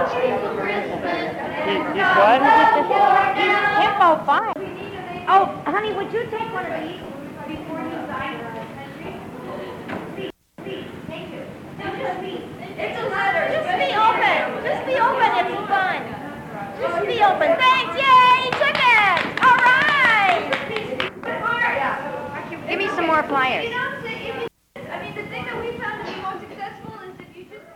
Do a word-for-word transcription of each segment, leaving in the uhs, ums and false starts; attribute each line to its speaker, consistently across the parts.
Speaker 1: He's what?
Speaker 2: He's Hippo five. Oh, honey, would you take one of these before you sign? Please, please, thank you. No, just please. It's a letter. Just be open. Just be open. It's fun. Just be open. Thanks. Yay! Took it. All right. Give me some more flyers.
Speaker 3: I mean, the thing that we found to be most successful is if you just...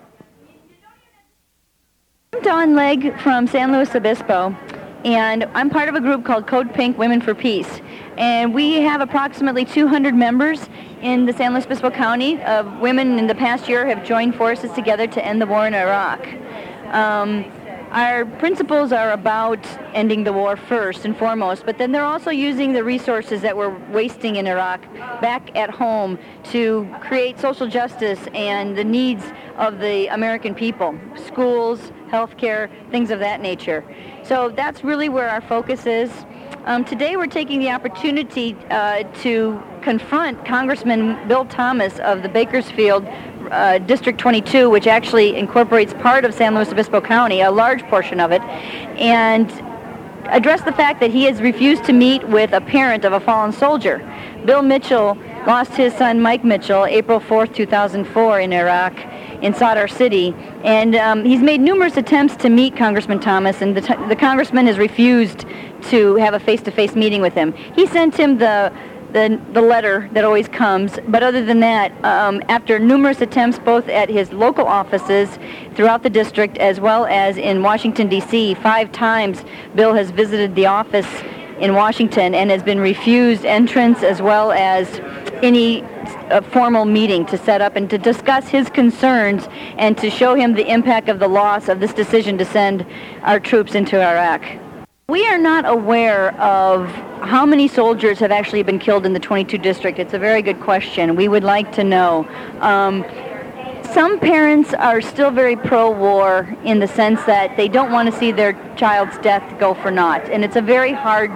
Speaker 4: I'm Dawn Legg from San Luis Obispo, and I'm part of a group called Code Pink Women for Peace. And we have approximately two hundred members in the San Luis Obispo County. Uh, women in the past year have joined forces together to end the war in Iraq. Um, Our principles are about ending the war first and foremost, but then they're also using the resources that we're wasting in Iraq back at home to create social justice and the needs of the American people, schools, healthcare, things of that nature. So that's really where our focus is. Um, today we're taking the opportunity uh, to confront Congressman Bill Thomas of the Bakersfield Uh, District twenty-two, which actually incorporates part of San Luis Obispo County, a large portion of it, and address the fact that he has refused to meet with a parent of a fallen soldier. Bill Mitchell lost his son Mike Mitchell April fourth, two thousand four in Iraq, in Sadr City, and um, he's made numerous attempts to meet Congressman Thomas, and the, t- the congressman has refused to have a face-to-face meeting with him. He sent him the The, the letter that always comes, but other than that, um, after numerous attempts both at his local offices throughout the district as well as in Washington, D C, five times Bill has visited the office in Washington and has been refused entrance as well as any uh, formal meeting to set up and to discuss his concerns and to show him the impact of the loss of this decision to send our troops into Iraq. We are not aware of how many soldiers have actually been killed in the twenty-two district. It's a very good question. We would like to know. Um, some parents are still very pro-war in the sense that they don't want to see their child's death go for naught. And it's a very hard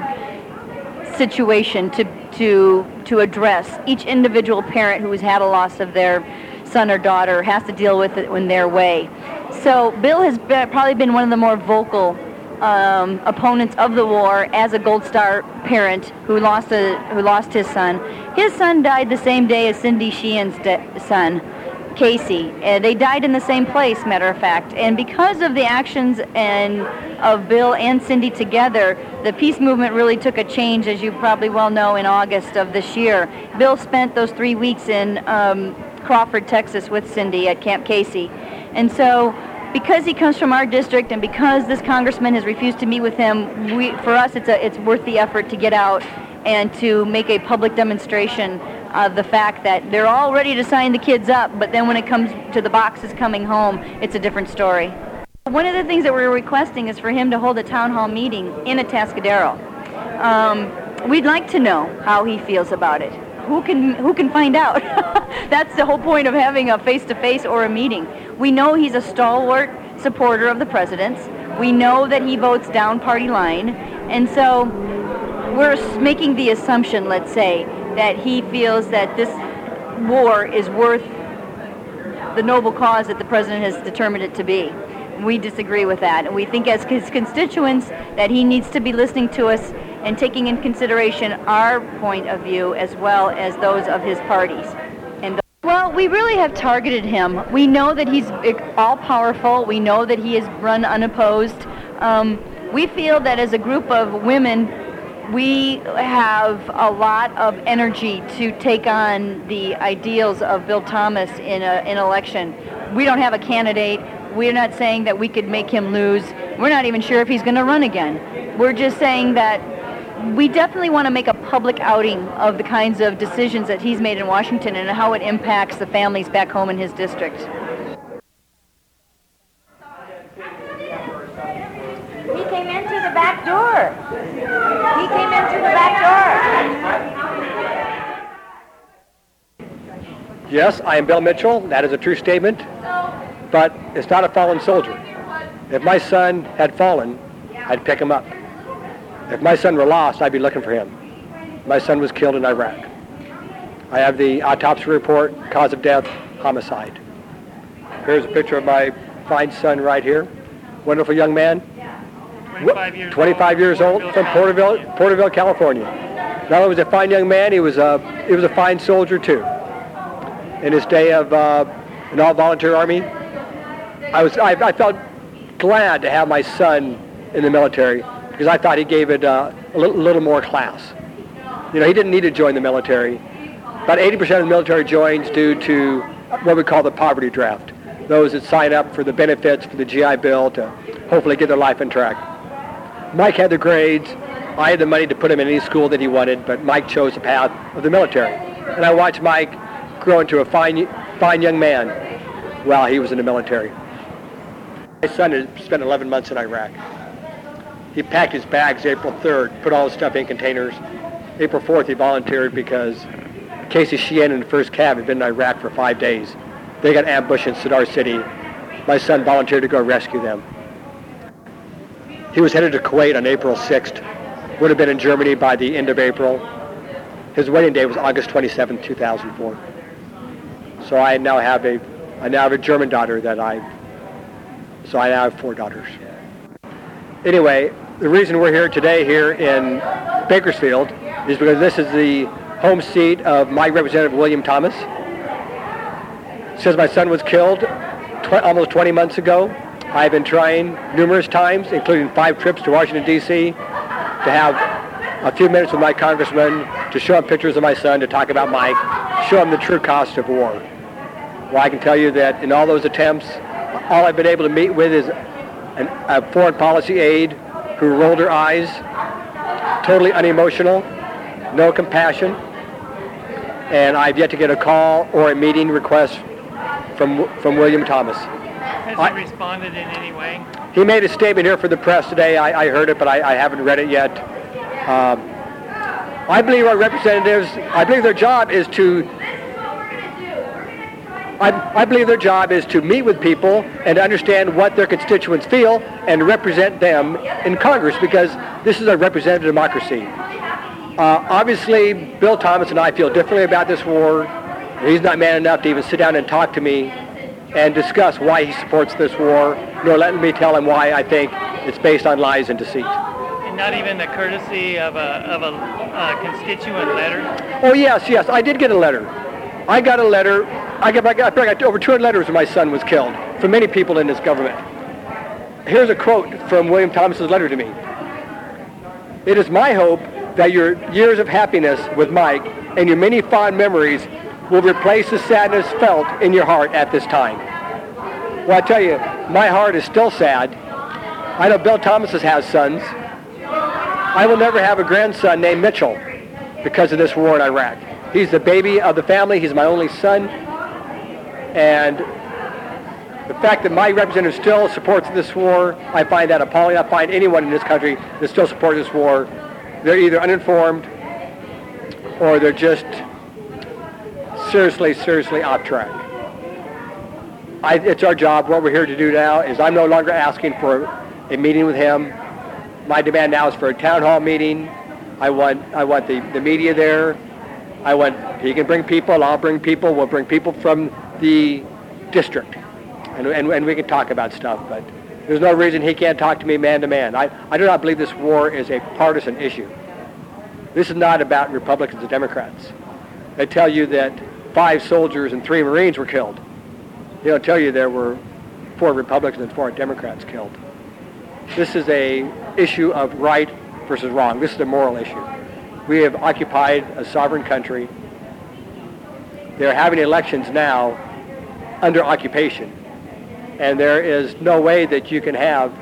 Speaker 4: situation to, to, to address. Each individual parent who has had a loss of their son or daughter has to deal with it in their way. So Bill has been, probably been one of the more vocal Um, opponents of the war as a Gold Star parent who lost a, who lost his son. His son died the same day as Cindy Sheehan's de- son, Casey. Uh, they died in the same place, matter of fact. And because of the actions and of Bill and Cindy together, the peace movement really took a change, as you probably well know, in August of this year. Bill spent those three weeks in um, Crawford, Texas with Cindy at Camp Casey. And so because he comes from our district and because this congressman has refused to meet with him, we, for us it's a, it's worth the effort to get out and to make a public demonstration of the fact that they're all ready to sign the kids up, but then when it comes to the boxes coming home, it's a different story. One of the things that we're requesting is for him to hold a town hall meeting in Atascadero. Um, we'd like to know how he feels about it. Who can who can find out? That's the whole point of having a face-to-face or a meeting. We know he's a stalwart supporter of the president's. We know that he votes down party line. And so we're making the assumption, let's say, that he feels that this war is worth the noble cause that the president has determined it to be. We disagree with that. And we think as his constituents that he needs to be listening to us and taking in consideration our point of view as well as those of his parties. And th- well, we really have targeted him. We know that he's all-powerful. We know that he has run unopposed. Um, we feel that as a group of women, we have a lot of energy to take on the ideals of Bill Thomas in a, an election. We don't have a candidate. We're not saying that we could make him lose. We're not even sure if he's going to run again. We're just saying that we definitely want to make a public outing of the kinds of decisions that he's made in Washington and how it impacts the families back home in his district.
Speaker 2: He came into the back door. He came into the back door.
Speaker 5: Yes, I am Bill Mitchell. That is a true statement. But it's not a fallen soldier. If my son had fallen, I'd pick him up. If my son were lost, I'd be looking for him. My son was killed in Iraq. I have the autopsy report, cause of death, homicide. Here's a picture of my fine son right here. wonderful young man.
Speaker 1: twenty-five years
Speaker 5: twenty-five
Speaker 1: old,
Speaker 5: years old from Porterville,
Speaker 1: California.
Speaker 5: Porterville, California. Not only was he a fine young man, he was a he was a fine soldier too. In his day of uh, an all-volunteer army, I was I, I felt glad to have my son in the military because I thought he gave it uh, a little, little more class. You know, he didn't need to join the military. About eighty percent of the military joins due to what we call the poverty draft. Those that sign up for the benefits for the G I Bill to hopefully get their life on track. Mike had the grades. I had the money to put him in any school that he wanted, but Mike chose the path of the military. And I watched Mike grow into a fine, fine young man while he was in the military. My son had spent eleven months in Iraq. He packed his bags April third, put all his stuff in containers. April fourth, he volunteered because Casey Sheehan and the first Cav had been in Iraq for five days. They got ambushed in Sadr City. My son volunteered to go rescue them. He was headed to Kuwait on April sixth. Would have been in Germany by the end of April. His wedding day was August twenty-seventh, two thousand four. So I now have a, I now have a German daughter that I, so I now have four daughters. Anyway, the reason we're here today here in Bakersfield is because this is the home seat of my representative, William Thomas. Since my son was killed tw- almost twenty months ago, I've been trying numerous times, including five trips to Washington, D C, to have a few minutes with my congressman, to show him pictures of my son, to talk about Mike, show him the true cost of war. Well, I can tell you that in all those attempts, all I've been able to meet with is an, a foreign policy aide who rolled her eyes, totally unemotional, no compassion, and I've yet to get a call or a meeting request from from William Thomas.
Speaker 1: Has
Speaker 5: I,
Speaker 1: he responded in any way?
Speaker 5: He made a statement here for the press today. I, I heard it, but I, I haven't read it yet. Um, I believe our representatives, I believe their job is to, I, I believe their job is to meet with people and to understand what their constituents feel and represent them in Congress, because this is a representative democracy. Uh, obviously, Bill Thomas and I feel differently about this war. He's not man enough to even sit down and talk to me and discuss why he supports this war, nor let me tell him why I think it's based on lies and deceit.
Speaker 1: And not even the courtesy of a of a uh, constituent letter?
Speaker 5: Oh, yes, yes, I did get a letter. I got a letter. I got, I got, I got over two hundred letters when my son was killed from many people in this government. Here's a quote from William Thomas's letter to me. "It is my hope that your years of happiness with Mike and your many fond memories will replace the sadness felt in your heart at this time." Well, I tell you, my heart is still sad. I know Bill Thomas has sons. I will never have a grandson named Mitchell because of this war in Iraq. He's the baby of the family. He's my only son. And the fact that my representative still supports this war, I find that appalling. I find anyone in this country that still supports this war, they're either uninformed or they're just seriously, seriously off track. I, it's our job. What we're here to do now is I'm no longer asking for a meeting with him. My demand now is for a town hall meeting. I want I want the, the media there. I want, he can bring people, I'll bring people, we'll bring people from the district. And, and, and we can talk about stuff, but there's no reason he can't talk to me man to man. I, I do not believe this war is a partisan issue. This is not about Republicans and Democrats. They tell you that five soldiers and three Marines were killed. They don't tell you there were four Republicans and four Democrats killed. This is a issue of right versus wrong. This is a moral issue. We have occupied a sovereign country. They're having elections now under occupation. And there is no way that you can have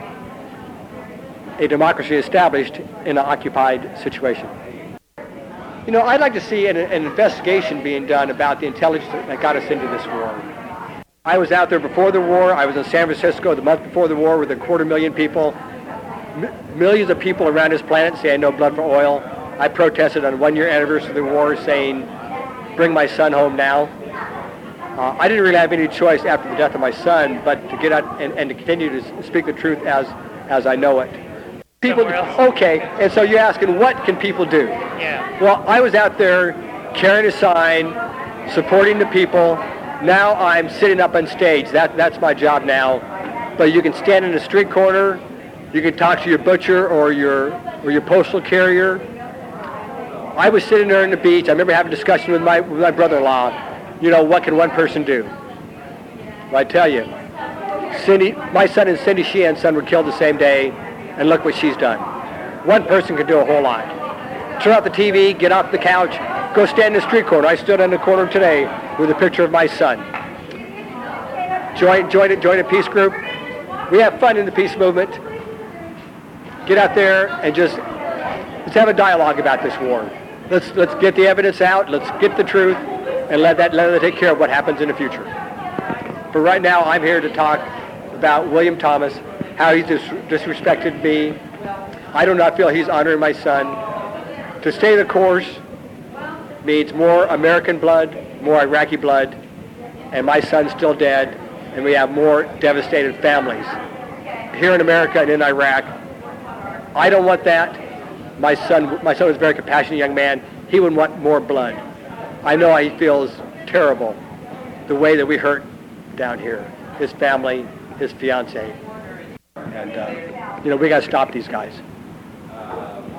Speaker 5: a democracy established in an occupied situation. You know, I'd like to see an, an investigation being done about the intelligence that got us into this war. I was out there before the war. I was in San Francisco the month before the war with a quarter million people. M- millions of people around this planet saying no blood for oil. I protested on one year anniversary of the war saying, bring my son home now. Uh, I didn't really have any choice after the death of my son but to get out and, and to continue to speak the truth as, as I know it. People, okay, and so you're asking, what can people do?
Speaker 1: Yeah.
Speaker 5: Well, I was out there carrying a sign, supporting the people. Now I'm sitting up on stage. That, that's my job now. but you can stand in a street corner, you can talk to your butcher or your or your postal carrier. I was sitting there on the beach. I remember having a discussion with my with my brother-in-law. You know, what can one person do? Well, I tell you, Cindy, my son and Cindy Sheehan's son were killed the same day, and look what she's done. One person can do a whole lot. Turn off the T V, get off the couch, go stand in the street corner. I stood on the corner today with a picture of my son. Join, join, it, join a peace group. We have fun in the peace movement. Get out there and just let's have a dialogue about this war. Let's let's get the evidence out. Let's get the truth, and let that let it take care of what happens in the future. But right now, I'm here to talk about William Thomas, how he's dis- disrespected me. I do not feel he's honoring my son. To stay the course means more American blood, more Iraqi blood, and my son's still dead, and we have more devastated families here in America and in Iraq. I don't want that. My son, my son was a very compassionate young man. He would want more blood. I know he feels terrible the way that we hurt down here. His family, his fiance, and uh, you know we got to stop these guys.